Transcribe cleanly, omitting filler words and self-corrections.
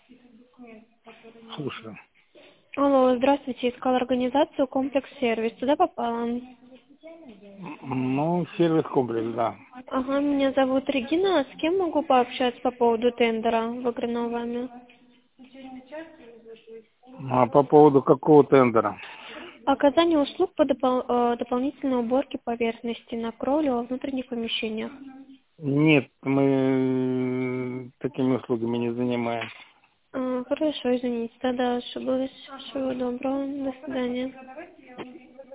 Слушаю. Алло, здравствуйте, искала организацию «Комплекс-сервис». Туда попала. Ну, сервис-комплекс, да. Ага, меня зовут Регина. А с кем могу пообщаться по поводу тендера, выигранного вами? А по поводу какого тендера? Оказание услуг по дополнительной уборке поверхности на кровле во внутренних помещениях. Нет, мы такими услугами не занимаемся. Хорошо, извините, тогда ошиблась. Всего доброго, до свидания.